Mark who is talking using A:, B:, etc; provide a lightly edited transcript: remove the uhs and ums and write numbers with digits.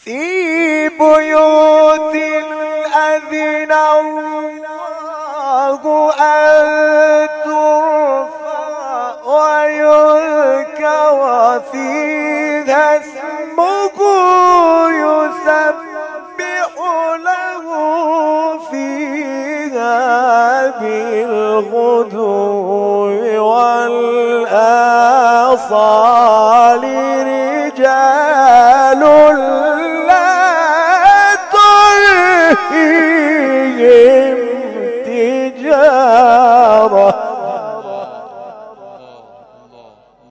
A: في بيوت أذن الله أن ترفع ويذكر فيها اسمه يسبح له فيها بالغدو والآصال